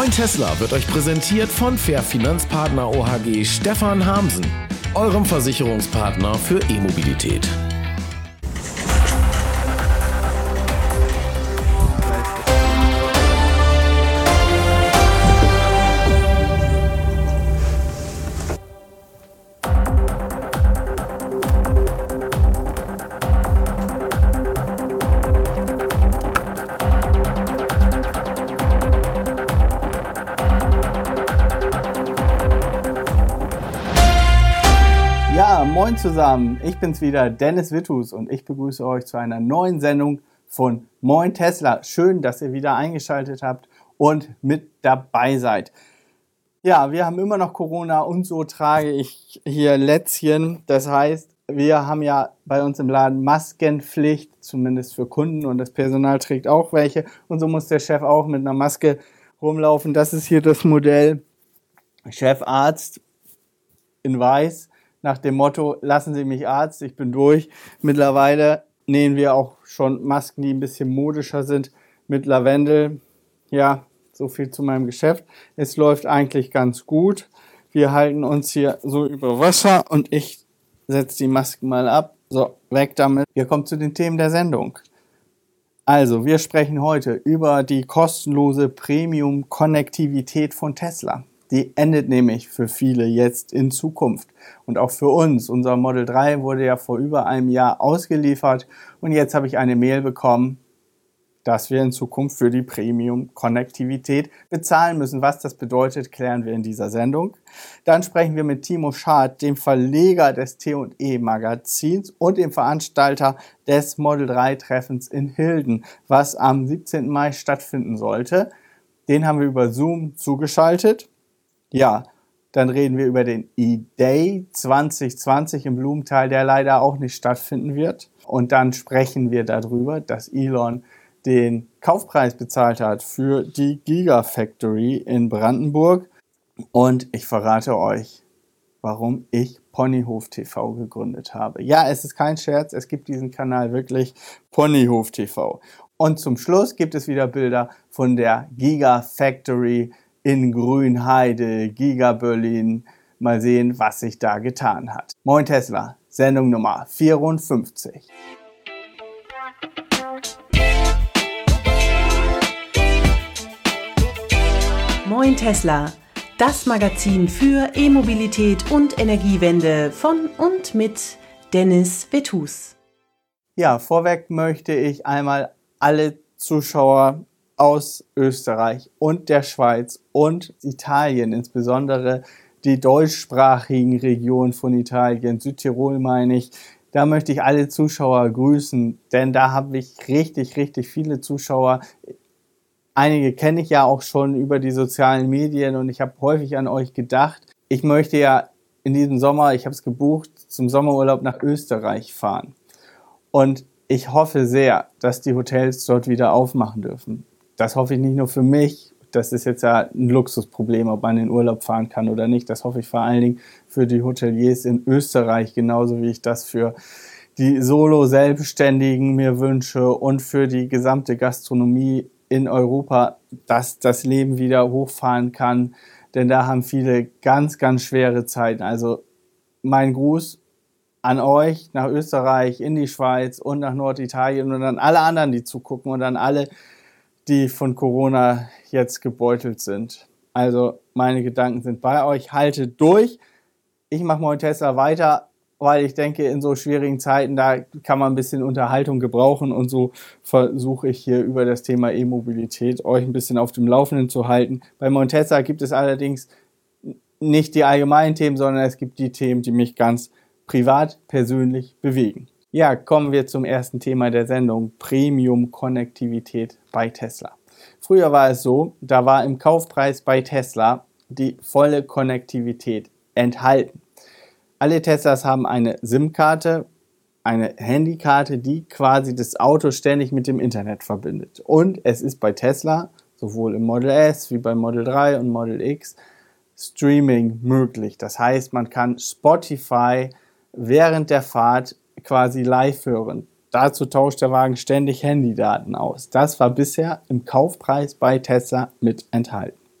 Moin Tesla wird euch präsentiert von Fair Finanzpartner OHG Stefan Hamsen, eurem Versicherungspartner für E-Mobilität. Moin zusammen, ich bin's wieder, Dennis Witthus, und ich begrüße euch zu einer neuen Sendung von Moin Tesla. Schön, dass ihr wieder eingeschaltet habt und mit dabei seid. Ja, wir haben immer noch Corona und so trage ich hier Lätzchen. Das heißt, wir haben ja bei uns im Laden Maskenpflicht, zumindest für Kunden, und das Personal trägt auch welche. Und so muss der Chef auch mit einer Maske rumlaufen. Das ist hier das Modell Chefarzt in weiß. Nach dem Motto, lassen Sie mich Arzt, ich bin durch. Mittlerweile nähen wir auch schon Masken, die ein bisschen modischer sind, mit Lavendel. Ja, so viel zu meinem Geschäft. Es läuft eigentlich ganz gut. Wir halten uns hier so über Wasser und ich setze die Masken mal ab. So, weg damit. Wir kommen zu den Themen der Sendung. Also, wir sprechen heute über die kostenlose Premium-Konnektivität von Tesla. Die endet nämlich für viele jetzt in Zukunft. Und auch für uns. Unser Model 3 wurde ja vor über einem Jahr ausgeliefert. Und jetzt habe ich eine Mail bekommen, dass wir in Zukunft für die Premium-Konnektivität bezahlen müssen. Was das bedeutet, klären wir in dieser Sendung. Dann sprechen wir mit Timo Schad, dem Verleger des T&E-Magazins und dem Veranstalter des Model 3-Treffens in Hilden, was am 17. Mai stattfinden sollte. Den haben wir über Zoom zugeschaltet. Ja, dann reden wir über den E-Day 2020 im Blumenthal, der leider auch nicht stattfinden wird. Und dann sprechen wir darüber, dass Elon den Kaufpreis bezahlt hat für die Gigafactory in Brandenburg. Und ich verrate euch, warum ich Ponyhof TV gegründet habe. Ja, es ist kein Scherz, es gibt diesen Kanal wirklich, Ponyhof TV. Und zum Schluss gibt es wieder Bilder von der Gigafactory in Grünheide, Giga Berlin. Mal sehen, was sich da getan hat. Moin Tesla, Sendung Nummer 54. Moin Tesla, das Magazin für E-Mobilität und Energiewende von und mit Dennis Witthus. Ja, vorweg möchte ich einmal alle Zuschauer aus Österreich und der Schweiz und Italien, insbesondere die deutschsprachigen Regionen von Italien, Südtirol meine ich, da möchte ich alle Zuschauer grüßen, denn da habe ich richtig viele Zuschauer. Einige kenne ich ja auch schon über die sozialen Medien und ich habe häufig an euch gedacht. Ich möchte ja in diesem Sommer, ich habe es gebucht, zum Sommerurlaub nach Österreich fahren. Und ich hoffe sehr, dass die Hotels dort wieder aufmachen dürfen. Das hoffe ich nicht nur für mich, das ist jetzt ja ein Luxusproblem, ob man in den Urlaub fahren kann oder nicht. Das hoffe ich vor allen Dingen für die Hoteliers in Österreich, genauso wie ich das für die Solo-Selbstständigen mir wünsche und für die gesamte Gastronomie in Europa, dass das Leben wieder hochfahren kann. Denn da haben viele ganz schwere Zeiten. Also mein Gruß an euch nach Österreich, in die Schweiz und nach Norditalien und an alle anderen, die zugucken und an alle, die von Corona jetzt gebeutelt sind. Also meine Gedanken sind bei euch. Haltet durch. Ich mache Moin Tesla weiter, weil ich denke, in so schwierigen Zeiten, da kann man ein bisschen Unterhaltung gebrauchen. Und so versuche ich hier über das Thema E-Mobilität euch ein bisschen auf dem Laufenden zu halten. Bei Moin Tesla gibt es allerdings nicht die allgemeinen Themen, sondern es gibt die Themen, die mich ganz privat, persönlich bewegen. Ja, kommen wir zum ersten Thema der Sendung, Premium-Konnektivität bei Tesla. Früher war es so, da war im Kaufpreis bei Tesla die volle Konnektivität enthalten. Alle Teslas haben eine SIM-Karte, eine Handykarte, die quasi das Auto ständig mit dem Internet verbindet. Und es ist bei Tesla, sowohl im Model S wie beim Model 3 und Model X, Streaming möglich. Das heißt, man kann Spotify während der Fahrt quasi live hören. Dazu tauscht der Wagen ständig Handydaten aus. Das war bisher im Kaufpreis bei Tesla mit enthalten.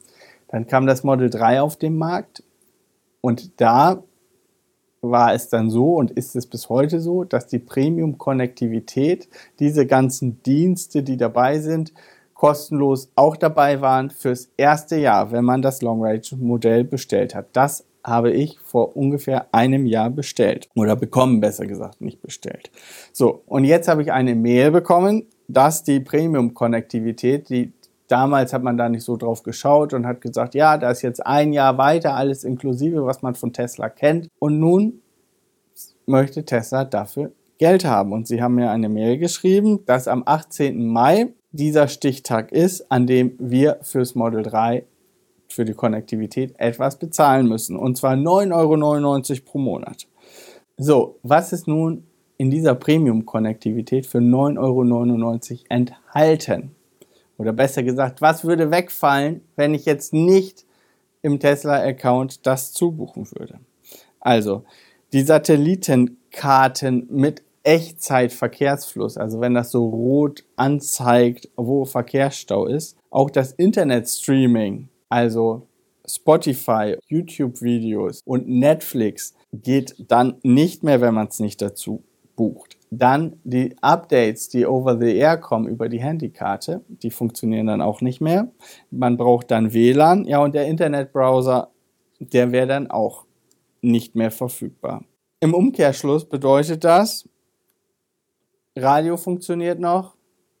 Dann kam das Model 3 auf den Markt und da war es dann so und ist es bis heute so, dass die Premium-Konnektivität, diese ganzen Dienste, die dabei sind, kostenlos auch dabei waren fürs erste Jahr, wenn man das Long-Range-Modell bestellt hat. Das habe ich vor ungefähr einem Jahr bestellt oder bekommen, besser gesagt, nicht bestellt. So, und jetzt habe ich eine Mail bekommen, dass die Premium-Konnektivität, damals hat man da nicht so drauf geschaut und hat gesagt, ja, da ist jetzt ein Jahr weiter, alles inklusive, was man von Tesla kennt. Und nun möchte Tesla dafür Geld haben. Und sie haben mir eine Mail geschrieben, dass am 18. Mai dieser Stichtag ist, an dem wir fürs Model 3 für die Konnektivität etwas bezahlen müssen. Und zwar 9,99 € pro Monat. So, was ist nun in dieser Premium-Konnektivität für 9,99 € enthalten? Oder besser gesagt, was würde wegfallen, wenn ich jetzt nicht im Tesla-Account das zubuchen würde? Also, die Satellitenkarten mit Echtzeitverkehrsfluss, also wenn das so rot anzeigt, wo Verkehrsstau ist. Auch das Internet-Streaming, also Spotify, YouTube-Videos und Netflix geht dann nicht mehr, wenn man es nicht dazu bucht. Dann die Updates, die over the air kommen über die Handykarte, die funktionieren dann auch nicht mehr. Man braucht dann WLAN, ja, und der Internetbrowser, der wäre dann auch nicht mehr verfügbar. Im Umkehrschluss bedeutet das, Radio funktioniert noch,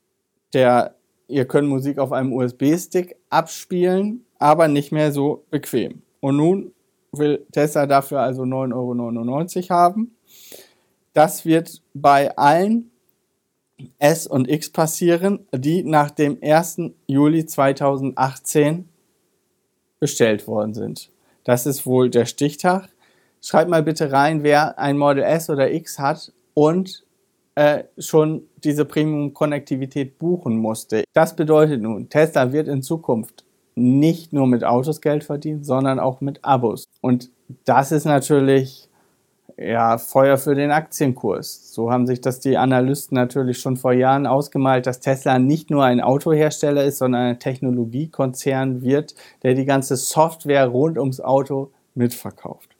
ihr könnt Musik auf einem USB-Stick abspielen, aber nicht mehr so bequem. Und nun will Tesla dafür also 9,99 € haben. Das wird bei allen S und X passieren, die nach dem 1. Juli 2018 bestellt worden sind. Das ist wohl der Stichtag. Schreibt mal bitte rein, wer ein Model S oder X hat und schon diese Premium-Konnektivität buchen musste. Das bedeutet nun, Tesla wird in Zukunft nicht nur mit Autos Geld verdienen, sondern auch mit Abos. Und das ist natürlich Feuer für den Aktienkurs. So haben sich das die Analysten natürlich schon vor Jahren ausgemalt, dass Tesla nicht nur ein Autohersteller ist, sondern ein Technologiekonzern wird, der die ganze Software rund ums Auto mitverkauft.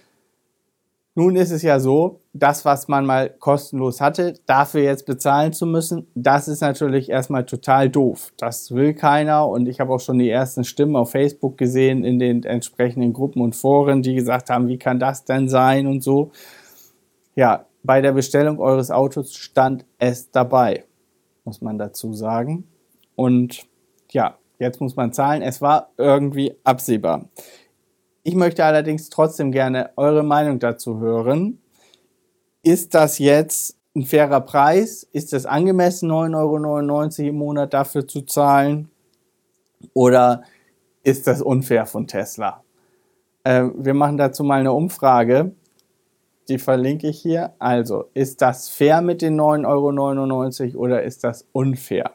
Nun ist es ja so, das, was man mal kostenlos hatte, dafür jetzt bezahlen zu müssen, das ist natürlich erstmal total doof. Das will keiner und ich habe auch schon die ersten Stimmen auf Facebook gesehen in den entsprechenden Gruppen und Foren, die gesagt haben, wie kann das denn sein und so. Ja, bei der Bestellung eures Autos stand es dabei, muss man dazu sagen. Und ja, jetzt muss man zahlen. Es war irgendwie absehbar. Ich möchte allerdings trotzdem gerne eure Meinung dazu hören. Ist das jetzt ein fairer Preis? Ist es angemessen, 9,99 € im Monat dafür zu zahlen? Oder ist das unfair von Tesla? Wir machen dazu mal eine Umfrage. Die verlinke ich hier. Also, ist das fair mit den 9,99 € oder ist das unfair?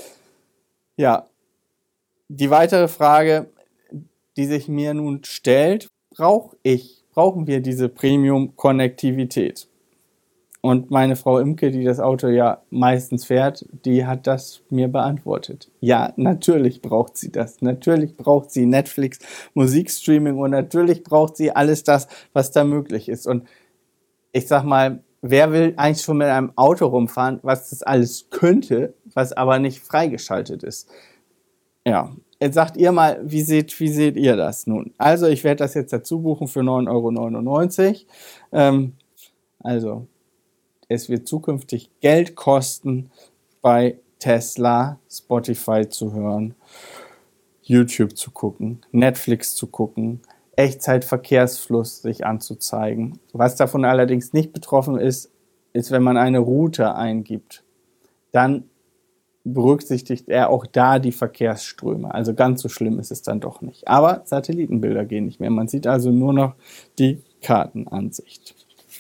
Ja, die weitere Frage, die sich mir nun stellt, brauchen wir diese Premium-Konnektivität? Und meine Frau Imke, die das Auto ja meistens fährt, die hat das mir beantwortet. Ja, natürlich braucht sie das. Natürlich braucht sie Netflix, Musikstreaming und natürlich braucht sie alles das, was da möglich ist. Und ich sag mal, wer will eigentlich schon mit einem Auto rumfahren, was das alles könnte, was aber nicht freigeschaltet ist? Ja. Jetzt sagt ihr mal, wie seht ihr das nun? Also ich werde das jetzt dazu buchen für 9,99 €. Also es wird zukünftig Geld kosten, bei Tesla Spotify zu hören, YouTube zu gucken, Netflix zu gucken, Echtzeitverkehrsfluss sich anzuzeigen. Was davon allerdings nicht betroffen ist, wenn man eine Route eingibt. Dann berücksichtigt er auch da die Verkehrsströme. Also ganz so schlimm ist es dann doch nicht. Aber Satellitenbilder gehen nicht mehr. Man sieht also nur noch die Kartenansicht.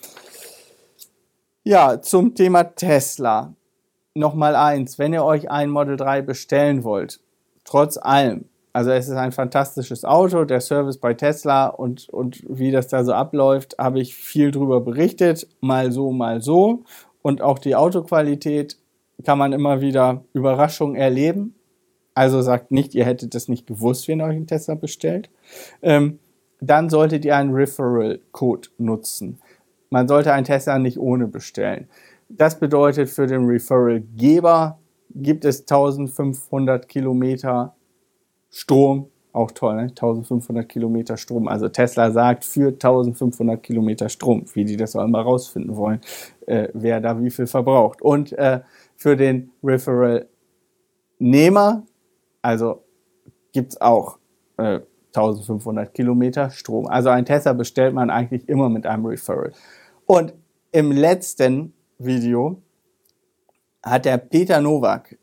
Ja, zum Thema Tesla. Nochmal eins, wenn ihr euch ein Model 3 bestellen wollt, trotz allem, also es ist ein fantastisches Auto, der Service bei Tesla und wie das da so abläuft, habe ich viel drüber berichtet, mal so. Und auch die Autoqualität kann man immer wieder Überraschungen erleben. Also sagt nicht, ihr hättet das nicht gewusst, wenn ihr euch einen Tesla bestellt. Dann solltet ihr einen Referral-Code nutzen. Man sollte einen Tesla nicht ohne bestellen. Das bedeutet, für den Referral-Geber gibt es 1500 Kilometer Strom. Auch toll, ne? 1500 Kilometer Strom. Also Tesla sagt für 1500 Kilometer Strom, wie die das auch immer rausfinden wollen, wer da wie viel verbraucht. Und für den Referral-Nehmer, also gibt es auch 1500 Kilometer Strom. Also ein Tesla bestellt man eigentlich immer mit einem Referral. Und im letzten Video hat der Peter Nowak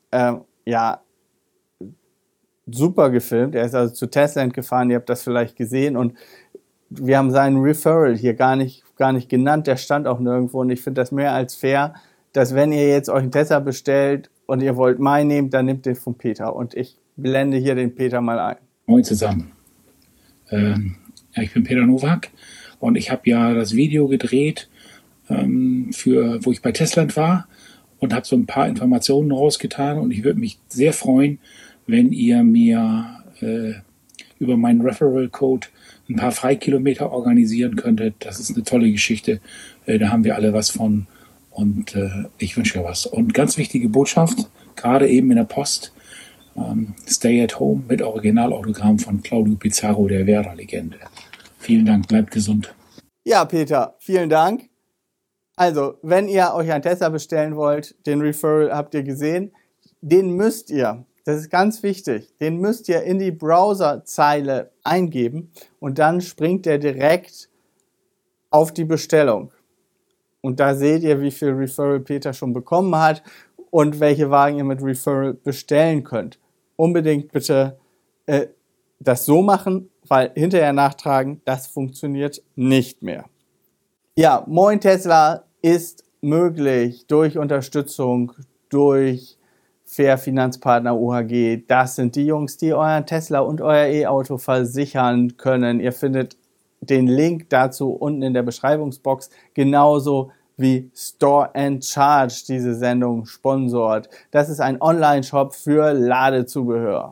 super gefilmt. Er ist also zu Tesland gefahren, ihr habt das vielleicht gesehen, und wir haben seinen Referral hier gar nicht genannt, der stand auch nirgendwo, und ich finde das mehr als fair, dass wenn ihr jetzt euch einen Tesla bestellt und ihr wollt meinen nehmen, dann nehmt den von Peter, und ich blende hier den Peter mal ein. Moin zusammen. Ich bin Peter Nowak und ich habe ja das Video gedreht, wo ich bei Tesland war, und habe so ein paar Informationen rausgetan, und ich würde mich sehr freuen, wenn ihr mir über meinen Referral-Code ein paar Freikilometer organisieren könntet. Das ist eine tolle Geschichte. Da haben wir alle was von, und ich wünsche euch was. Und ganz wichtige Botschaft, gerade eben in der Post, Stay at Home mit Originalautogramm von Claudio Pizarro, der Werder-Legende. Vielen Dank, bleibt gesund. Ja, Peter, vielen Dank. Also, wenn ihr euch einen Tesla bestellen wollt, den Referral habt ihr gesehen, den müsst ihr, das ist ganz wichtig, den müsst ihr in die Browserzeile eingeben, und dann springt der direkt auf die Bestellung. Und da seht ihr, wie viel Referral Peter schon bekommen hat und welche Wagen ihr mit Referral bestellen könnt. Unbedingt bitte das so machen, weil hinterher nachtragen, das funktioniert nicht mehr. Ja, Moin Tesla ist möglich durch Unterstützung, durch Fair Finanzpartner OHG. Das sind die Jungs, die euren Tesla und euer E-Auto versichern können. Ihr findet den Link dazu unten in der Beschreibungsbox, genauso wie Store and Charge diese Sendung sponsort. Das ist ein Online-Shop für Ladezubehör.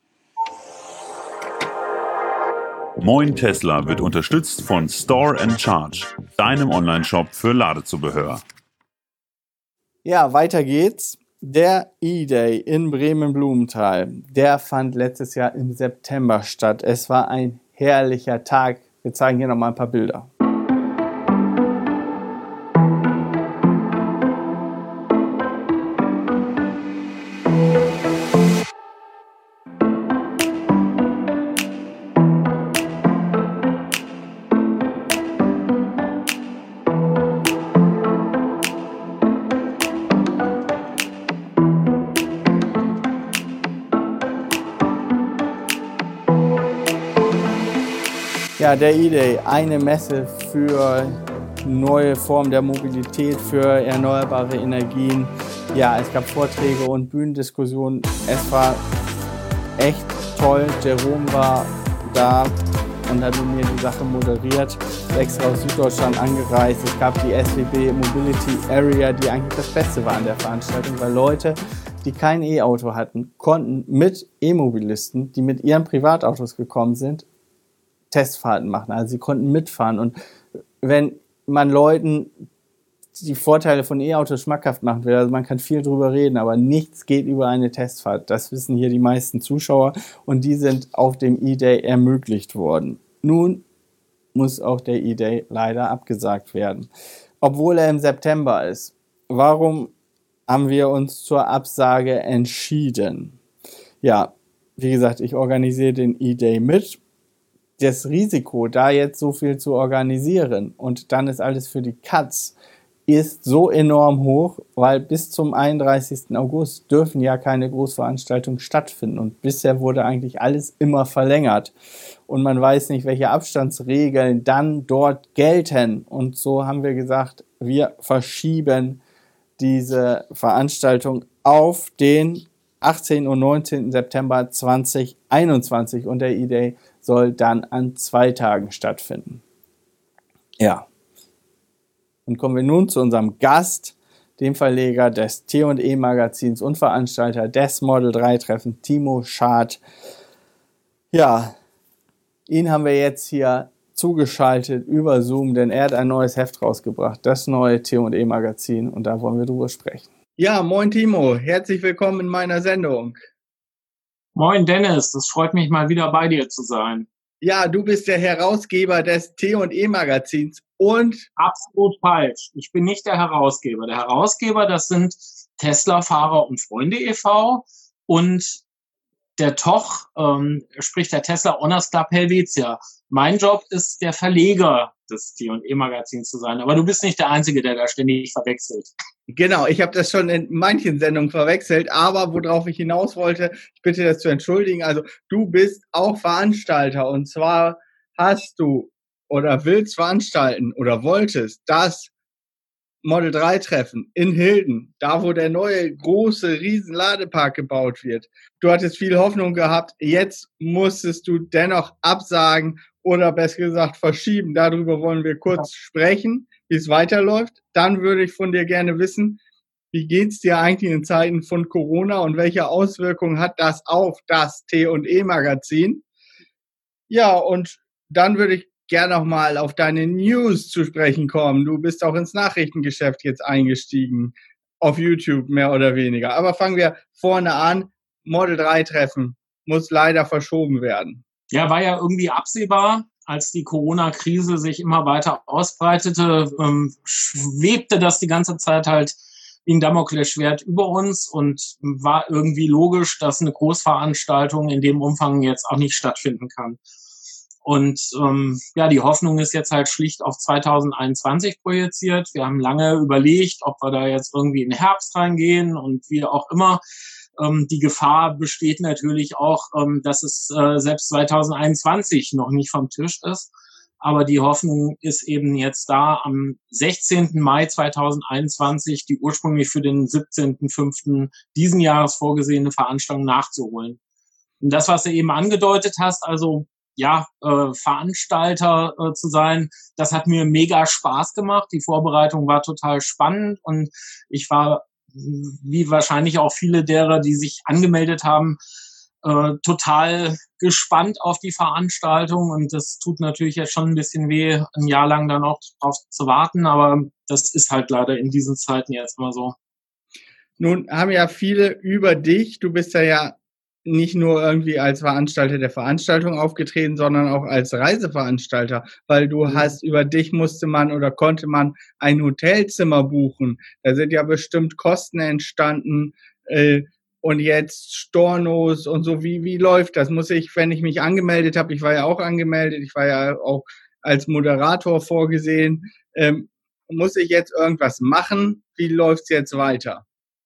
Moin Tesla wird unterstützt von Store and Charge, deinem Online-Shop für Ladezubehör. Ja, weiter geht's. Der E-Day in Bremen-Blumenthal, der fand letztes Jahr im September statt. Es war ein herrlicher Tag. Wir zeigen hier nochmal ein paar Bilder. Ja, der E-Day, eine Messe für neue Formen der Mobilität, für erneuerbare Energien. Ja, es gab Vorträge und Bühnendiskussionen. Es war echt toll. Jerome war da und hat mit mir die Sache moderiert, extra aus Süddeutschland angereist. Es gab die SWB Mobility Area, die eigentlich das Beste war an der Veranstaltung, weil Leute, die kein E-Auto hatten, konnten mit E-Mobilisten, die mit ihren Privatautos gekommen sind, Testfahrten machen. Also sie konnten mitfahren. Und wenn man Leuten die Vorteile von E-Autos schmackhaft machen will, also man kann viel drüber reden, aber nichts geht über eine Testfahrt. Das wissen hier die meisten Zuschauer, und die sind auf dem E-Day ermöglicht worden. Nun muss auch der E-Day leider abgesagt werden, obwohl er im September ist. Warum haben wir uns zur Absage entschieden? Ja, wie gesagt, ich organisiere den E-Day mit. Das Risiko, da jetzt so viel zu organisieren und dann ist alles für die Katz, ist so enorm hoch, weil bis zum 31. August dürfen ja keine Großveranstaltungen stattfinden, und bisher wurde eigentlich alles immer verlängert und man weiß nicht, welche Abstandsregeln dann dort gelten, und so haben wir gesagt, wir verschieben diese Veranstaltung auf den 18. und 19. September 2021, und der E-Day soll dann an 2 Tagen stattfinden. Ja. Und kommen wir nun zu unserem Gast, dem Verleger des T&E Magazins und Veranstalter des Model 3 Treffens, Timo Schad. Ja, ihn haben wir jetzt hier zugeschaltet über Zoom, denn er hat ein neues Heft rausgebracht, das neue T&E Magazin, und da wollen wir drüber sprechen. Ja, moin Timo, herzlich willkommen in meiner Sendung. Moin Dennis, das freut mich mal wieder bei dir zu sein. Ja, du bist der Herausgeber des T&E Magazins und... Absolut falsch. Ich bin nicht der Herausgeber. Der Herausgeber, das sind Tesla-Fahrer und Freunde e.V. und der TOCH, sprich der Tesla Owners Club Helvetia. Mein Job ist, der Verleger des T&E Magazins zu sein. Aber du bist nicht der Einzige, der da ständig verwechselt. Genau, ich habe das schon in manchen Sendungen verwechselt, aber worauf ich hinaus wollte, ich bitte das zu entschuldigen, also du bist auch Veranstalter, und zwar hast du oder willst veranstalten oder wolltest das Model 3 Treffen in Hilden, da wo der neue große riesen Ladepark gebaut wird. Du hattest viel Hoffnung gehabt, jetzt musstest du dennoch absagen oder besser gesagt verschieben. Darüber wollen wir kurz sprechen, wie es weiterläuft. Dann würde ich von dir gerne wissen, wie geht's dir eigentlich in Zeiten von Corona und welche Auswirkungen hat das auf das T&E Magazin? Ja, und dann würde ich gerne noch mal auf deine News zu sprechen kommen. Du bist auch ins Nachrichtengeschäft jetzt eingestiegen, auf YouTube mehr oder weniger. Aber fangen wir vorne an. Model 3 Treffen muss leider verschoben werden. Ja, war ja irgendwie absehbar, als die Corona-Krise sich immer weiter ausbreitete, schwebte das die ganze Zeit halt wie ein Damoklesschwert über uns und war irgendwie logisch, dass eine Großveranstaltung in dem Umfang jetzt auch nicht stattfinden kann. Und ja, die Hoffnung ist jetzt halt schlicht auf 2021 projiziert. Wir haben lange überlegt, ob wir da jetzt irgendwie in den Herbst reingehen und wie auch immer. Die Gefahr besteht natürlich auch, dass es selbst 2021 noch nicht vom Tisch ist. Aber die Hoffnung ist eben jetzt da, am 16. Mai 2021 die ursprünglich für den 17.05. diesen Jahres vorgesehene Veranstaltung nachzuholen. Und das, was du eben angedeutet hast, also ja, Veranstalter zu sein, das hat mir mega Spaß gemacht. Die Vorbereitung war total spannend und ich war, wie wahrscheinlich auch viele derer, die sich angemeldet haben, total gespannt auf die Veranstaltung, und das tut natürlich jetzt schon ein bisschen weh, ein Jahr lang dann auch drauf zu warten, aber das ist halt leider in diesen Zeiten jetzt immer so. Nun haben ja viele über dich, du bist ja nicht nur irgendwie als Veranstalter der Veranstaltung aufgetreten, sondern auch als Reiseveranstalter, weil du hast, über dich musste man oder konnte man ein Hotelzimmer buchen. Da sind ja bestimmt Kosten entstanden, und jetzt Stornos und so. Wie läuft das? Muss ich, wenn ich mich angemeldet habe, ich war ja auch angemeldet, ich war ja auch als Moderator vorgesehen, muss ich jetzt irgendwas machen? Wie läuft's jetzt weiter?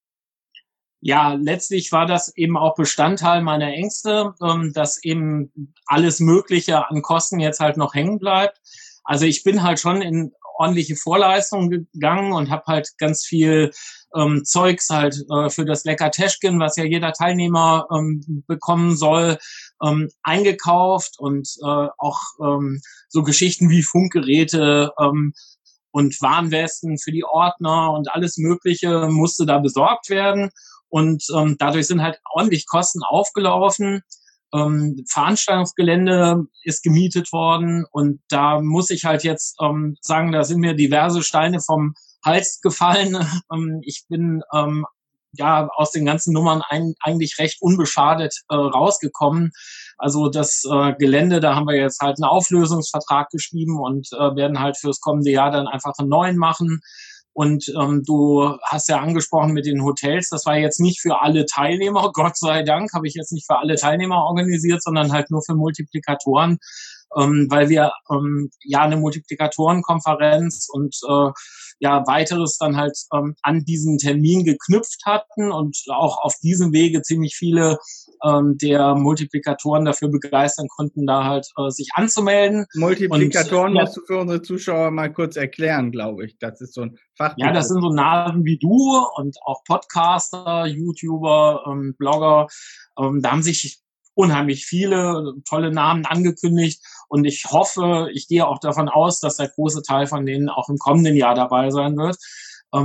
Ja, letztlich war das eben auch Bestandteil meiner Ängste, dass eben alles Mögliche an Kosten jetzt halt noch hängen bleibt. Also ich bin halt schon in ordentliche Vorleistungen gegangen und habe halt ganz viel Zeugs halt für das Leckertäschchen, was ja jeder Teilnehmer bekommen soll, eingekauft, und auch so Geschichten wie Funkgeräte und Warnwesten für die Ordner und alles Mögliche musste da besorgt werden. Und dadurch sind halt ordentlich Kosten aufgelaufen. Veranstaltungsgelände ist gemietet worden, und da muss ich halt jetzt sagen, da sind mir diverse Steine vom Hals gefallen. Ich bin ja aus den ganzen Nummern eigentlich recht unbeschadet rausgekommen. Also das Gelände, da haben wir jetzt halt einen Auflösungsvertrag geschrieben und werden halt fürs kommende Jahr dann einfach einen neuen machen. Und du hast ja angesprochen mit den Hotels, das war jetzt nicht für alle Teilnehmer, Gott sei Dank, habe ich jetzt nicht für alle Teilnehmer organisiert, sondern halt nur für Multiplikatoren, weil wir ja eine Multiplikatorenkonferenz und ja weiteres dann halt an diesen Termin geknüpft hatten und auch auf diesem Wege ziemlich viele der Multiplikatoren dafür begeistern konnten, da halt sich anzumelden. Multiplikatoren musst du für unsere Zuschauer mal kurz erklären, glaube ich. Das ist so ein Fachbegriff. Ja, das sind so Nasen wie du und auch Podcaster, YouTuber, Blogger. Da haben sich unheimlich viele tolle Namen angekündigt, und ich hoffe, ich gehe auch davon aus, dass der große Teil von denen auch im kommenden Jahr dabei sein wird.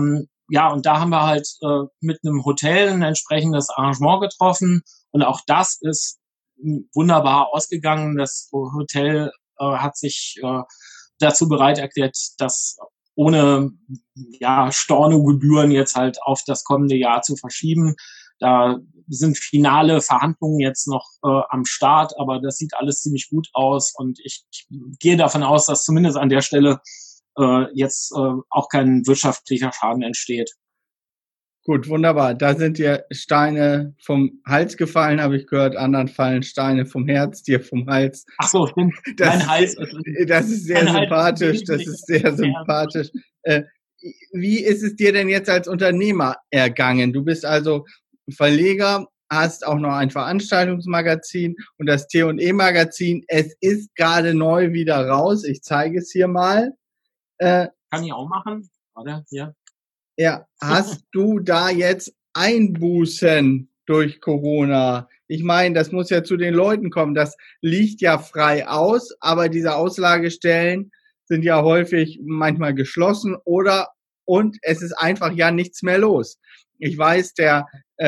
ja, und da haben wir halt mit einem Hotel ein entsprechendes Arrangement getroffen. Und auch das ist wunderbar ausgegangen. Das Hotel hat sich dazu bereit erklärt, das ohne Stornogebühren jetzt halt auf das kommende Jahr zu verschieben. Da sind finale Verhandlungen jetzt noch am Start, aber das sieht alles ziemlich gut aus und ich gehe davon aus, dass zumindest an der Stelle jetzt auch kein wirtschaftlicher Schaden entsteht. Gut, wunderbar. Da sind dir Steine vom Hals gefallen, habe ich gehört. Anderen fallen Steine vom Herz, dir vom Hals. Ach so, stimmt. Mein Hals. Das ist sehr sympathisch. Das ist sehr sympathisch. Wie ist es dir denn jetzt als Unternehmer ergangen? Du bist also Verleger, hast auch noch ein Veranstaltungsmagazin und das T&E-Magazin. Es ist gerade neu wieder raus. Ich zeige es hier mal. Kann ich auch machen? Warte, hier. Ja, hast du da jetzt Einbußen durch Corona? Ich meine, das muss ja zu den Leuten kommen. Das liegt ja frei aus, aber diese Auslagestellen sind ja häufig manchmal geschlossen und es ist einfach ja nichts mehr los. Ich weiß, der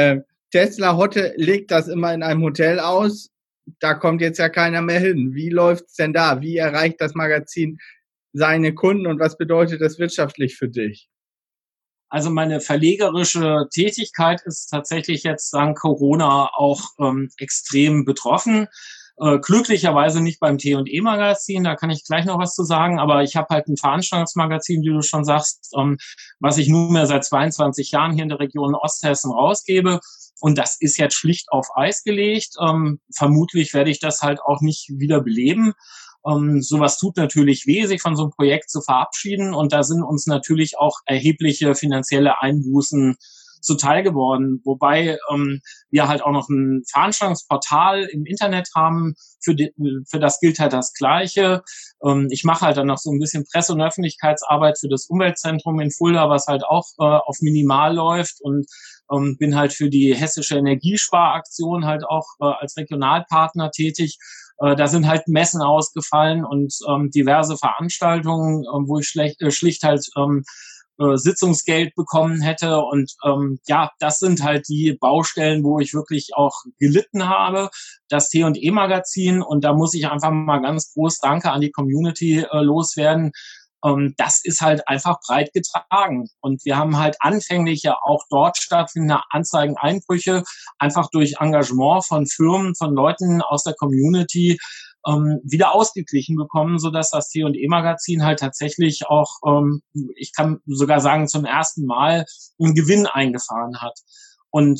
Tesla Hotte legt das immer in einem Hotel aus. Da kommt jetzt ja keiner mehr hin. Wie läuft's denn da? Wie erreicht das Magazin seine Kunden und was bedeutet das wirtschaftlich für dich? Also meine verlegerische Tätigkeit ist tatsächlich jetzt dank Corona auch extrem betroffen. Glücklicherweise nicht beim T&E-Magazin, da kann ich gleich noch was zu sagen, aber ich habe halt ein Veranstaltungsmagazin, wie du schon sagst, was ich nunmehr seit 22 Jahren hier in der Region Osthessen rausgebe. Und das ist jetzt schlicht auf Eis gelegt. Vermutlich werde ich das halt auch nicht wieder beleben. Sowas tut natürlich weh, sich von so einem Projekt zu verabschieden. Und da sind uns natürlich auch erhebliche finanzielle Einbußen zuteil geworden. Wobei wir halt auch noch ein Veranstaltungsportal im Internet haben. Für das gilt halt das Gleiche. Ich mache halt dann noch so ein bisschen Presse- und Öffentlichkeitsarbeit für das Umweltzentrum in Fulda, was halt auch auf minimal läuft. Und bin halt für die hessische Energiesparaktion halt auch als Regionalpartner tätig. Da sind halt Messen ausgefallen und diverse Veranstaltungen, wo ich schlicht halt Sitzungsgeld bekommen hätte. Und das sind halt die Baustellen, wo ich wirklich auch gelitten habe. Das T&E-Magazin, und da muss ich einfach mal ganz groß Danke an die Community loswerden. Das ist halt einfach breit getragen. Und wir haben halt anfänglich ja auch dort stattfindende Anzeigeneinbrüche einfach durch Engagement von Firmen, von Leuten aus der Community wieder ausgeglichen bekommen, sodass das T&E-Magazin halt tatsächlich auch, ich kann sogar sagen, zum ersten Mal einen Gewinn eingefahren hat. Und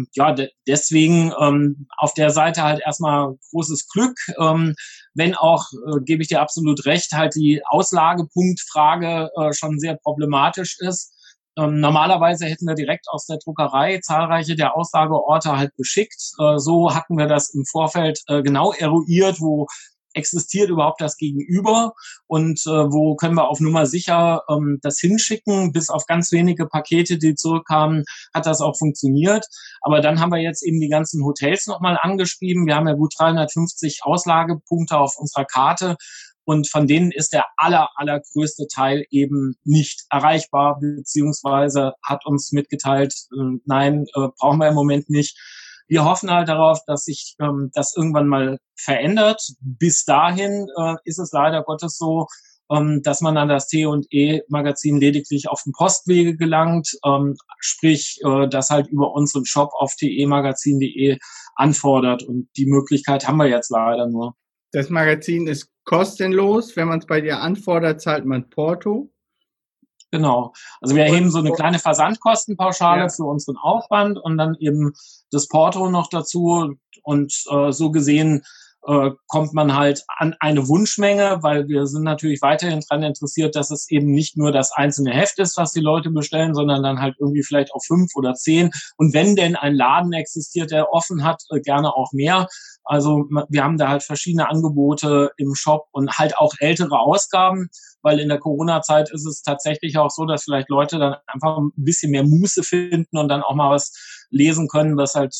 deswegen auf der Seite halt erstmal großes Glück, wenn auch, gebe ich dir absolut recht, halt die Auslagepunktfrage schon sehr problematisch ist. Normalerweise hätten wir direkt aus der Druckerei zahlreiche der Auslageorte halt beschickt. So hatten wir das im Vorfeld genau eruiert, wo existiert überhaupt das Gegenüber und wo können wir auf Nummer sicher das hinschicken. Bis auf ganz wenige Pakete, die zurückkamen, hat das auch funktioniert. Aber dann haben wir jetzt eben die ganzen Hotels nochmal angeschrieben. Wir haben ja gut 350 Auslagepunkte auf unserer Karte. Und von denen ist der allergrößte Teil eben nicht erreichbar, beziehungsweise hat uns mitgeteilt, nein, brauchen wir im Moment nicht. Wir hoffen halt darauf, dass sich das irgendwann mal verändert. Bis dahin ist es leider Gottes so, dass man an das T&E-Magazin lediglich auf dem Postwege gelangt, sprich, das halt über unseren Shop auf temagazin.de anfordert. Und die Möglichkeit haben wir jetzt leider nur. Das Magazin ist kostenlos. Wenn man es bei dir anfordert, zahlt man Porto. Genau. Also wir erheben so eine kleine Versandkostenpauschale für unseren Aufwand und dann eben das Porto noch dazu. Und so gesehen kommt man halt an eine Wunschmenge, weil wir sind natürlich weiterhin daran interessiert, dass es eben nicht nur das einzelne Heft ist, was die Leute bestellen, sondern dann halt irgendwie vielleicht auch 5 oder 10. Und wenn denn ein Laden existiert, der offen hat, gerne auch mehr. Also wir haben da halt verschiedene Angebote im Shop und halt auch ältere Ausgaben, weil in der Corona-Zeit ist es tatsächlich auch so, dass vielleicht Leute dann einfach ein bisschen mehr Muße finden und dann auch mal was lesen können, was halt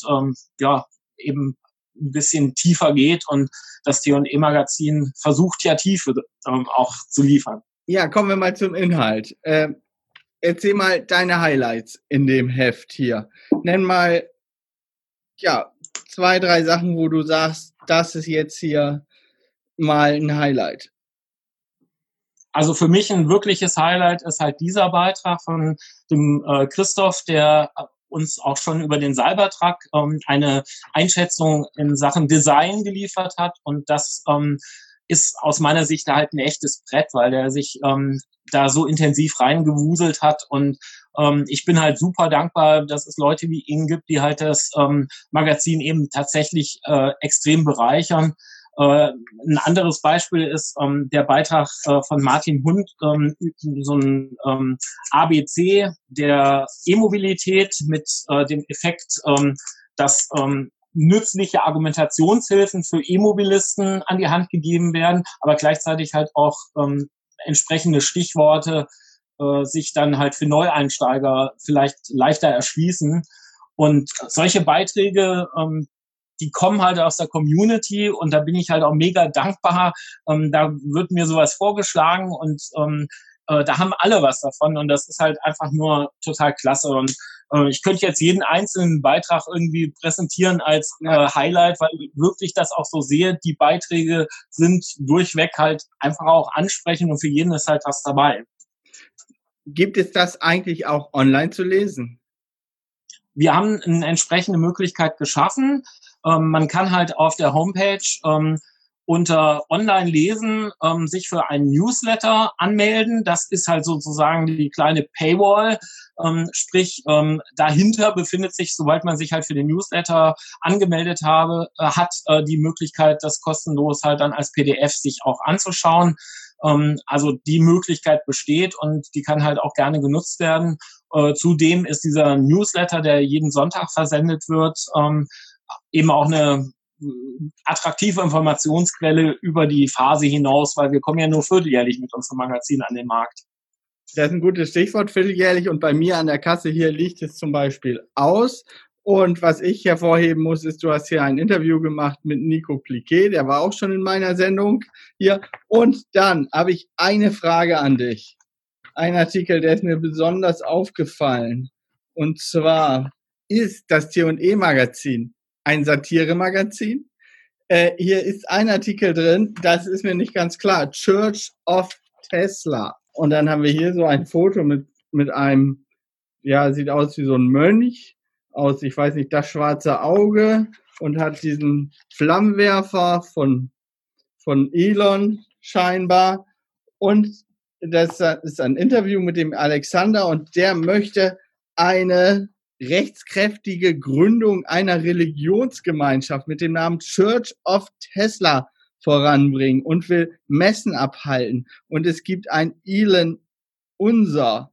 eben ein bisschen tiefer geht. Und das T&E-Magazin versucht ja Tiefe auch zu liefern. Ja, kommen wir mal zum Inhalt. erzähl mal deine Highlights in dem Heft hier. Nenn mal, 2, 3 Sachen, wo du sagst, das ist jetzt hier mal ein Highlight. Also für mich ein wirkliches Highlight ist halt dieser Beitrag von dem Christoph, der uns auch schon über den Cybertruck eine Einschätzung in Sachen Design geliefert hat. Und das ist aus meiner Sicht halt ein echtes Brett, weil der sich da so intensiv reingewuselt hat. Und ich bin halt super dankbar, dass es Leute wie ihn gibt, die halt das Magazin eben tatsächlich extrem bereichern. Ein anderes Beispiel ist der Beitrag von Martin Hund, so ein ABC der E-Mobilität mit dem Effekt, dass nützliche Argumentationshilfen für E-Mobilisten an die Hand gegeben werden, aber gleichzeitig halt auch entsprechende Stichworte sich dann halt für Neueinsteiger vielleicht leichter erschließen. Und solche Beiträge, die kommen halt aus der Community und da bin ich halt auch mega dankbar. Da wird mir sowas vorgeschlagen und da haben alle was davon und das ist halt einfach nur total klasse. Und ich könnte jetzt jeden einzelnen Beitrag irgendwie präsentieren als Highlight, weil ich wirklich das auch so sehe. Die Beiträge sind durchweg halt einfach auch ansprechend und für jeden ist halt was dabei. Gibt es das eigentlich auch online zu lesen? Wir haben eine entsprechende Möglichkeit geschaffen. Man kann halt auf der Homepage unter Online-Lesen sich für einen Newsletter anmelden. Das ist halt sozusagen die kleine Paywall. Sprich, dahinter befindet sich, sobald man sich halt für den Newsletter angemeldet hat die Möglichkeit, das kostenlos halt dann als PDF sich auch anzuschauen. Also die Möglichkeit besteht und die kann halt auch gerne genutzt werden. Zudem ist dieser Newsletter, der jeden Sonntag versendet wird, eben auch eine attraktive Informationsquelle über die Phase hinaus, weil wir kommen ja nur vierteljährlich mit unserem Magazin an den Markt. Das ist ein gutes Stichwort, vierteljährlich. Und bei mir an der Kasse hier liegt es zum Beispiel aus. Und was ich hervorheben muss, ist, du hast hier ein Interview gemacht mit Nico Pliquet, der war auch schon in meiner Sendung hier. Und dann habe ich eine Frage an dich. Ein Artikel, der ist mir besonders aufgefallen. Und zwar ist das T&E-Magazin ein Satire-Magazin. Hier ist ein Artikel drin, das ist mir nicht ganz klar. Church of Tesla. Und dann haben wir hier so ein Foto mit einem, sieht aus wie so ein Mönch, aus, ich weiß nicht, das schwarze Auge und hat diesen Flammenwerfer von Elon scheinbar. Und das ist ein Interview mit dem Alexander und der möchte eine rechtskräftige Gründung einer Religionsgemeinschaft mit dem Namen Church of Tesla voranbringen und will Messen abhalten. Und es gibt ein Elon Unser.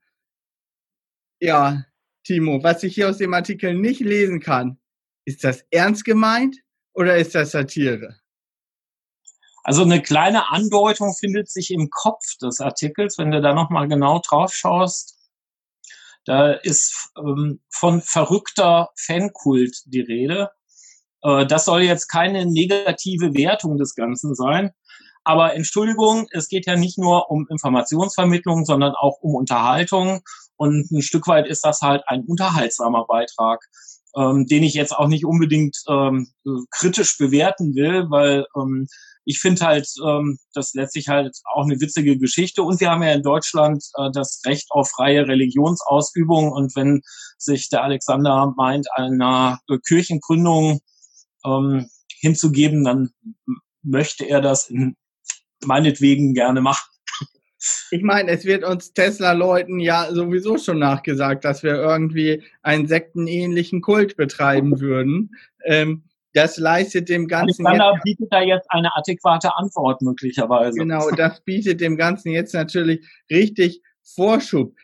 Ja, Timo, was ich hier aus dem Artikel nicht lesen kann, ist das ernst gemeint oder ist das Satire? Also eine kleine Andeutung findet sich im Kopf des Artikels, wenn du da nochmal genau drauf schaust. Da ist von verrückter Fankult die Rede. Das soll jetzt keine negative Wertung des Ganzen sein. Aber Entschuldigung, es geht ja nicht nur um Informationsvermittlung, sondern auch um Unterhaltung. Und ein Stück weit ist das halt ein unterhaltsamer Beitrag, den ich jetzt auch nicht unbedingt kritisch bewerten will, weil ich finde halt, das letztlich halt auch eine witzige Geschichte. Und wir haben ja in Deutschland das Recht auf freie Religionsausübung. Und wenn sich der Alexander meint, einer Kirchengründung hinzugeben, dann möchte er das meinetwegen gerne machen. Ich meine, es wird uns Tesla-Leuten ja sowieso schon nachgesagt, dass wir irgendwie einen sektenähnlichen Kult betreiben würden. Das leistet dem Ganzen Alexander bietet da jetzt eine adäquate Antwort möglicherweise. Genau, das bietet dem Ganzen jetzt natürlich richtig Vorschub.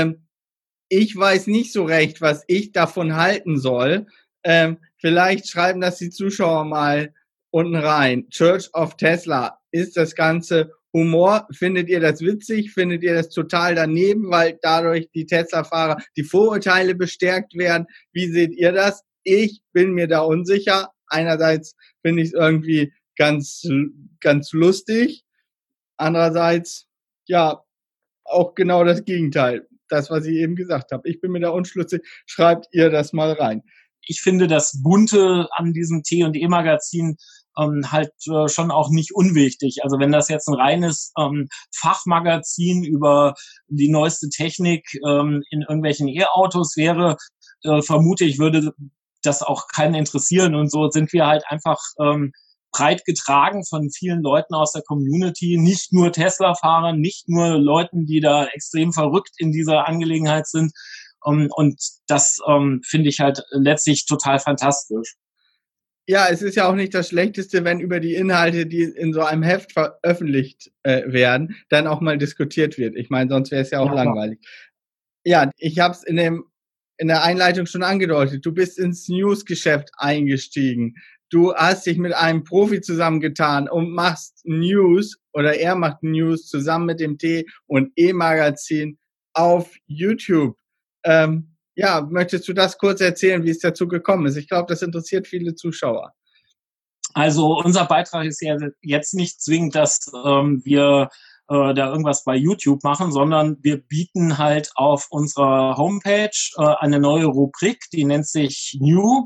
Ich weiß nicht so recht, was ich davon halten soll. Vielleicht schreiben das die Zuschauer mal unten rein. Church of Tesla, ist das Ganze Humor? Findet ihr das witzig? Findet ihr das total daneben, weil dadurch die Tesla-Fahrer die Vorurteile bestärkt werden? Wie seht ihr das? Ich bin mir da unsicher. Einerseits finde ich es irgendwie ganz, ganz lustig. Andererseits, ja, auch genau das Gegenteil. das, was ich eben gesagt habe. Ich bin mir da unschlüssig. Schreibt ihr das mal rein. Ich finde das Bunte an diesem T&E-Magazin schon auch nicht unwichtig. Also wenn das jetzt ein reines Fachmagazin über die neueste Technik in irgendwelchen E-Autos wäre, vermute ich, würde das auch keinen interessieren. Und so sind wir halt einfach breit getragen von vielen Leuten aus der Community, nicht nur Tesla-Fahrern, nicht nur Leuten, die da extrem verrückt in dieser Angelegenheit sind. Und das finde ich halt letztlich total fantastisch. Ja, es ist ja auch nicht das Schlechteste, wenn über die Inhalte, die in so einem Heft veröffentlicht werden, dann auch mal diskutiert wird. Ich meine, sonst wäre es ja auch langweilig. Ja, ich habe es in der Einleitung schon angedeutet. Du bist ins News-Geschäft eingestiegen. Du hast dich mit einem Profi zusammengetan und machst News, oder er macht News zusammen mit dem T- und E-Magazin auf YouTube. Ja, möchtest du das kurz erzählen, wie es dazu gekommen ist? Ich glaube, das interessiert viele Zuschauer. Also unser Beitrag ist ja jetzt nicht zwingend, dass wir da irgendwas bei YouTube machen, sondern wir bieten halt auf unserer Homepage eine neue Rubrik, die nennt sich New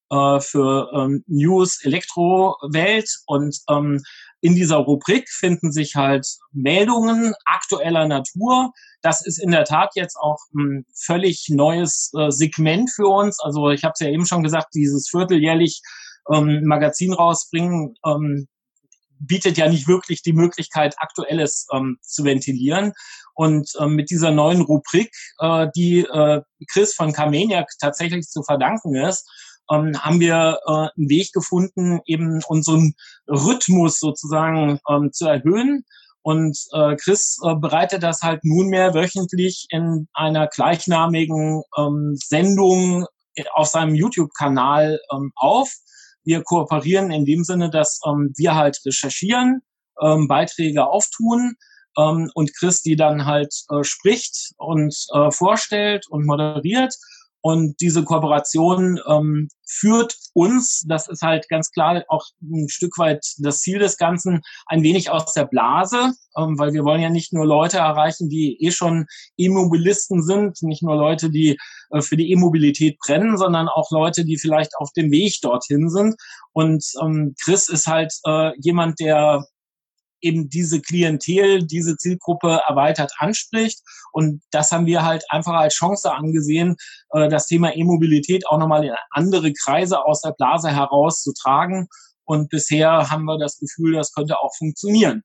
für News Elektrowelt, und in dieser Rubrik finden sich halt Meldungen aktueller Natur. Das ist in der Tat jetzt auch ein völlig neues Segment für uns. Also ich habe es ja eben schon gesagt, dieses vierteljährlich Magazin rausbringen bietet ja nicht wirklich die Möglichkeit, Aktuelles zu ventilieren. Und mit dieser neuen Rubrik, die Chris von Carmaniac tatsächlich zu verdanken ist, haben wir einen Weg gefunden, eben unseren Rhythmus sozusagen zu erhöhen. Und Chris bereitet das halt nunmehr wöchentlich in einer gleichnamigen Sendung auf seinem YouTube-Kanal auf. Wir kooperieren in dem Sinne, dass wir halt recherchieren, Beiträge auftun und Chris die dann halt spricht und vorstellt und moderiert. Und diese Kooperation führt uns, das ist halt ganz klar auch ein Stück weit das Ziel des Ganzen, ein wenig aus der Blase, weil wir wollen ja nicht nur Leute erreichen, die schon E-Mobilisten sind, nicht nur Leute, die für die E-Mobilität brennen, sondern auch Leute, die vielleicht auf dem Weg dorthin sind. Und Chris ist halt jemand, der eben diese Klientel, diese Zielgruppe erweitert anspricht. Und das haben wir halt einfach als Chance angesehen, das Thema E-Mobilität auch nochmal in andere Kreise aus der Blase herauszutragen. Und bisher haben wir das Gefühl, das könnte auch funktionieren.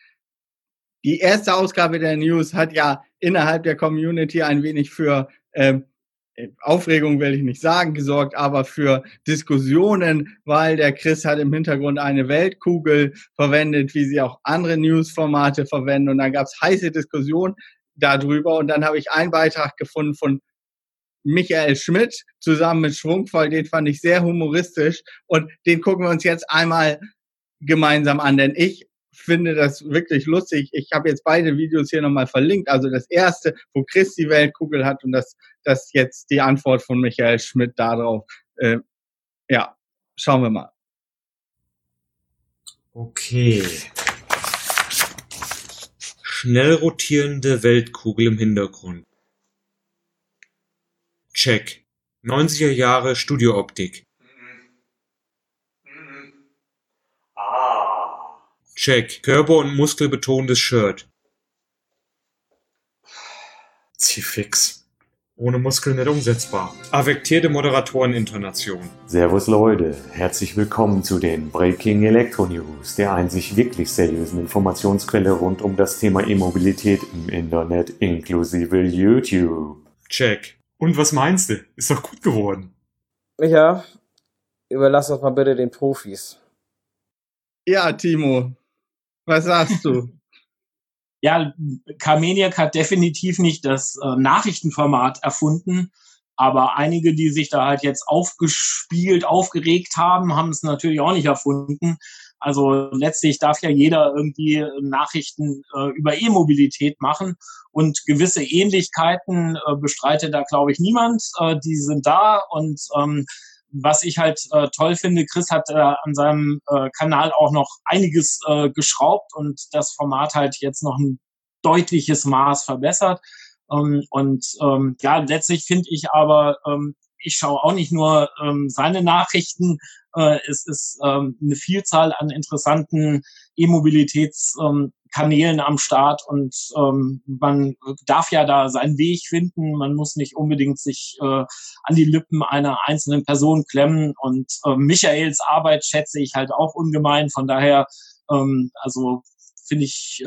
Die erste Ausgabe der News hat ja innerhalb der Community ein wenig für Aufregung will ich nicht sagen, gesorgt, aber für Diskussionen, weil der Chris hat im Hintergrund eine Weltkugel verwendet, wie sie auch andere Newsformate verwenden, und dann gab es heiße Diskussionen darüber, und dann habe ich einen Beitrag gefunden von Michael Schmidt zusammen mit Schwungvoll, den fand ich sehr humoristisch, und den gucken wir uns jetzt einmal gemeinsam an, denn ich finde das wirklich lustig. Ich habe jetzt beide Videos hier nochmal verlinkt. Also das erste, wo Chris die Weltkugel hat, und das jetzt die Antwort von Michael Schmidt darauf. Ja, schauen wir mal. Okay. Schnell rotierende Weltkugel im Hintergrund. Check. 90er Jahre Studiooptik. Check. Körper- und muskelbetontes Shirt. Zieh fix. Ohne Muskeln nicht umsetzbar. Affektierte Moderatorenintonation. Servus Leute, herzlich willkommen zu den Breaking Electro News, der einzig wirklich seriösen Informationsquelle rund um das Thema E-Mobilität im Internet inklusive YouTube. Check. Und was meinst du? Ist doch gut geworden. Micha, überlass das mal bitte den Profis. Ja, Timo, was sagst du? Ja, Carmaniac hat definitiv nicht das Nachrichtenformat erfunden, aber einige, die sich da halt jetzt aufgespielt, aufgeregt haben, haben es natürlich auch nicht erfunden. Also letztlich darf ja jeder irgendwie Nachrichten über E-Mobilität machen, und gewisse Ähnlichkeiten bestreitet da, glaube ich, niemand. Die sind da, und was ich halt toll finde, Chris hat an seinem Kanal auch noch einiges geschraubt und das Format halt jetzt noch ein deutliches Maß verbessert. Ja, letztlich finde ich aber, ich schaue auch nicht nur seine Nachrichten. Es ist eine Vielzahl an interessanten E-Mobilitätskanälen am Start und man darf ja da seinen Weg finden. Man muss nicht unbedingt sich an die Lippen einer einzelnen Person klemmen. Und Michaels Arbeit schätze ich halt auch ungemein. Von daher, also finde ich,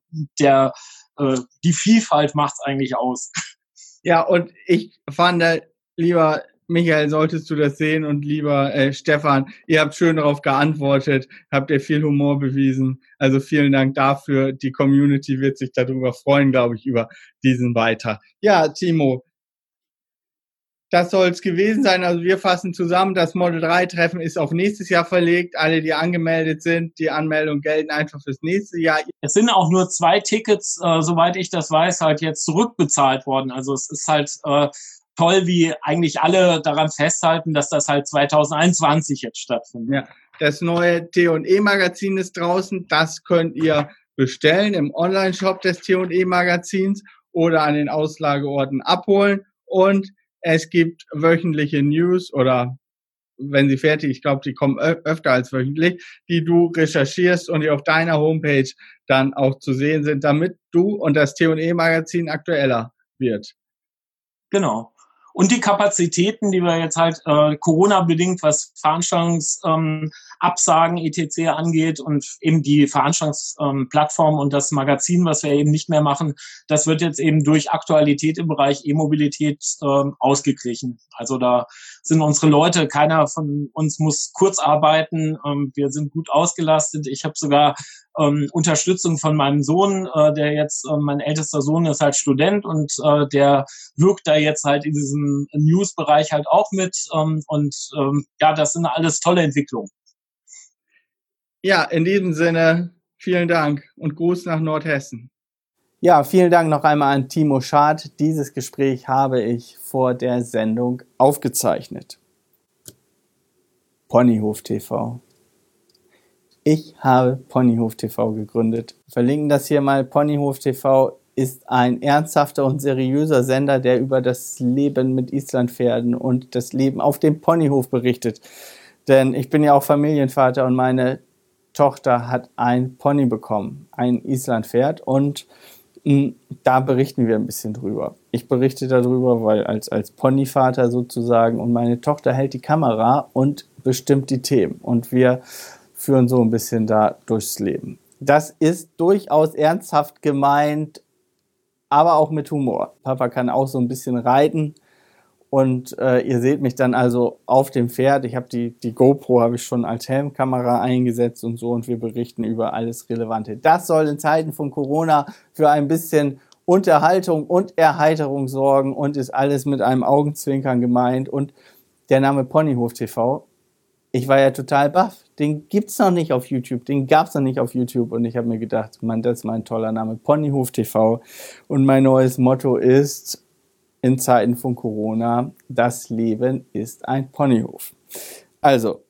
die Vielfalt macht's eigentlich aus. Ja, und ich fand, lieber Michael, solltest du das sehen, und lieber Stefan, ihr habt schön darauf geantwortet, habt ihr viel Humor bewiesen. Also vielen Dank dafür. Die Community wird sich darüber freuen, glaube ich, über diesen Weiter. Ja, Timo, das soll es gewesen sein. Also wir fassen zusammen, das Model 3 Treffen ist auf nächstes Jahr verlegt. Alle, die angemeldet sind, die Anmeldungen gelten einfach fürs nächste Jahr. Es sind auch nur 2 Tickets, soweit ich das weiß, halt jetzt zurückbezahlt worden. Also es ist halt toll, wie eigentlich alle daran festhalten, dass das halt 2021 jetzt stattfindet. Ja, das neue T&E-Magazin ist draußen. Das könnt ihr bestellen im Online-Shop des T&E-Magazins oder an den Auslageorten abholen. Und es gibt wöchentliche News, oder wenn sie fertig, ich glaube, die kommen öfter als wöchentlich, die du recherchierst und die auf deiner Homepage dann auch zu sehen sind, damit du und das T&E-Magazin aktueller wird. Genau. Und die Kapazitäten, die wir jetzt halt Corona-bedingt, was Veranstaltungsabsagen etc. angeht und eben die Veranstaltungsplattform und das Magazin, was wir eben nicht mehr machen, das wird jetzt eben durch Aktualität im Bereich E-Mobilität ausgeglichen. Also da sind unsere Leute, keiner von uns muss kurz arbeiten, wir sind gut ausgelastet. Ich habe sogar Unterstützung von meinem Sohn, der jetzt, mein ältester Sohn ist halt Student und der wirkt da jetzt halt in diesem News-Bereich halt auch mit ja, das sind alles tolle Entwicklungen. Ja, in diesem Sinne, vielen Dank und Gruß nach Nordhessen. Ja, vielen Dank noch einmal an Timo Schad. Dieses Gespräch habe ich vor der Sendung aufgezeichnet. Ponyhof TV. Ich habe Ponyhof TV gegründet. Wir verlinken das hier mal. Ponyhof TV ist ein ernsthafter und seriöser Sender, der über das Leben mit Islandpferden und das Leben auf dem Ponyhof berichtet. Denn ich bin ja auch Familienvater und meine Tochter hat ein Pony bekommen, ein Islandpferd, und da berichten wir ein bisschen drüber. Ich berichte darüber, weil als Ponyvater sozusagen, und meine Tochter hält die Kamera und bestimmt die Themen und wir führen so ein bisschen da durchs Leben. Das ist durchaus ernsthaft gemeint, aber auch mit Humor. Papa kann auch so ein bisschen reiten und ihr seht mich dann also auf dem Pferd. Ich habe die GoPro habe ich schon als Helmkamera eingesetzt und so, und wir berichten über alles Relevante. Das soll in Zeiten von Corona für ein bisschen Unterhaltung und Erheiterung sorgen und ist alles mit einem Augenzwinkern gemeint. Und der Name Ponyhof TV, ich war ja total baff. Den gibt's noch nicht auf YouTube, den gab's noch nicht auf YouTube, und ich habe mir gedacht, Mann, das ist mein toller Name, Ponyhof TV. Und mein neues Motto ist, in Zeiten von Corona, das Leben ist ein Ponyhof. Also,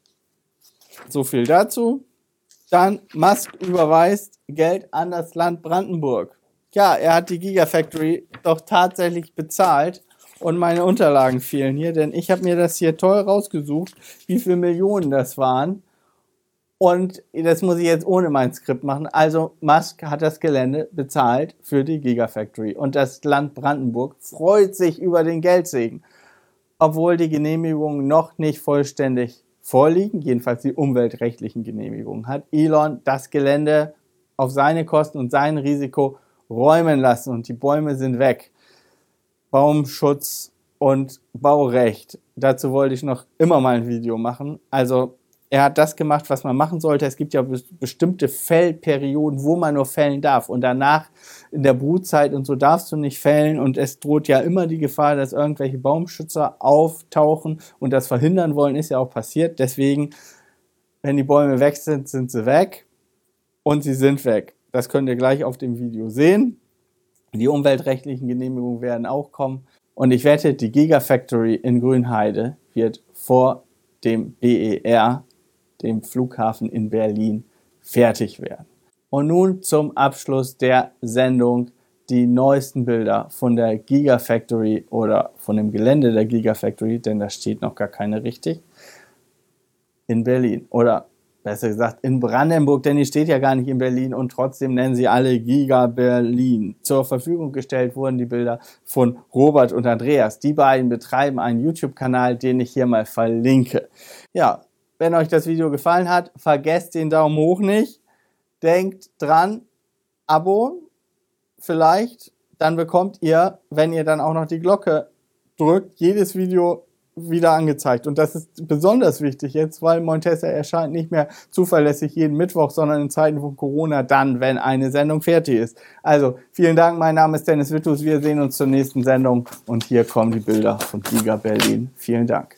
so viel dazu. Dann, Musk überweist Geld an das Land Brandenburg. Ja, er hat die Gigafactory doch tatsächlich bezahlt. Und meine Unterlagen fehlen hier, denn ich habe mir das hier toll rausgesucht, wie viele Millionen das waren. Und das muss ich jetzt ohne mein Skript machen. Also Musk hat das Gelände bezahlt für die Gigafactory. Und das Land Brandenburg freut sich über den Geldsegen. Obwohl die Genehmigungen noch nicht vollständig vorliegen, jedenfalls die umweltrechtlichen Genehmigungen, hat Elon das Gelände auf seine Kosten und sein Risiko räumen lassen. Und die Bäume sind weg. Baumschutz und Baurecht. Dazu wollte ich noch immer mal ein Video machen. Also er hat das gemacht, was man machen sollte. Es gibt ja bestimmte Fellperioden, wo man nur fällen darf. Und danach in der Brutzeit und so darfst du nicht fällen. Und es droht ja immer die Gefahr, dass irgendwelche Baumschützer auftauchen und das verhindern wollen. Ist ja auch passiert. Deswegen, wenn die Bäume weg sind, sind sie weg. Und sie sind weg. Das könnt ihr gleich auf dem Video sehen. Die umweltrechtlichen Genehmigungen werden auch kommen. Und ich wette, die Gigafactory in Grünheide wird vor dem BER, dem Flughafen in Berlin, fertig werden. Und nun zum Abschluss der Sendung die neuesten Bilder von der Gigafactory oder von dem Gelände der Gigafactory, denn da steht noch gar keine richtig, in Berlin. Oder besser gesagt in Brandenburg, denn die steht ja gar nicht in Berlin und trotzdem nennen sie alle Giga Berlin. Zur Verfügung gestellt wurden die Bilder von Robert und Andreas. Die beiden betreiben einen YouTube-Kanal, den ich hier mal verlinke. Ja, wenn euch das Video gefallen hat, vergesst den Daumen hoch nicht. Denkt dran, Abo vielleicht, dann bekommt ihr, wenn ihr dann auch noch die Glocke drückt, jedes Video wieder angezeigt. Und das ist besonders wichtig jetzt, weil Moin Tesla erscheint nicht mehr zuverlässig jeden Mittwoch, sondern in Zeiten von Corona dann, wenn eine Sendung fertig ist. Also, vielen Dank, mein Name ist Dennis Wittus, wir sehen uns zur nächsten Sendung und hier kommen die Bilder von Giga Berlin. Vielen Dank.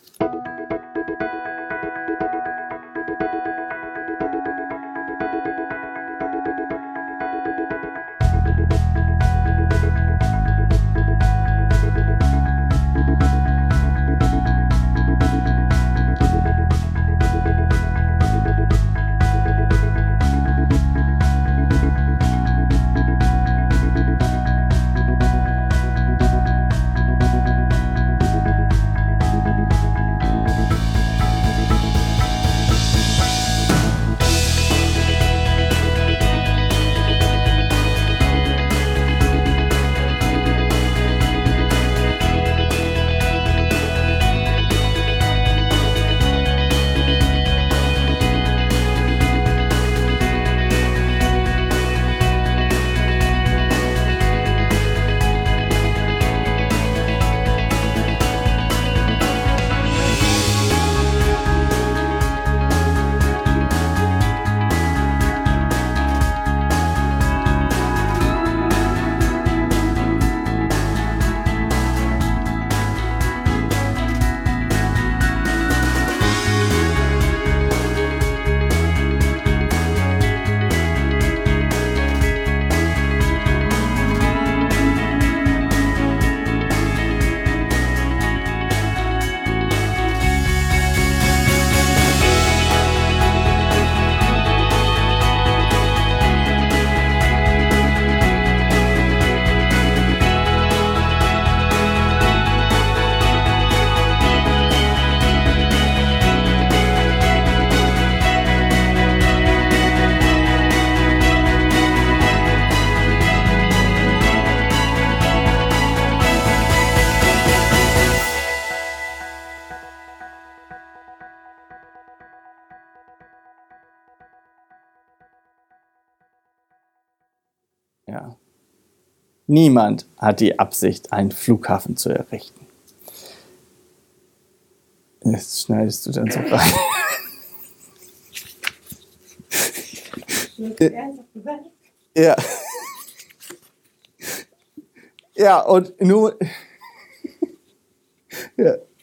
Ja. Niemand hat die Absicht, einen Flughafen zu errichten. Jetzt schneidest du dann so rein. Ja. Ja, und nur. Ja.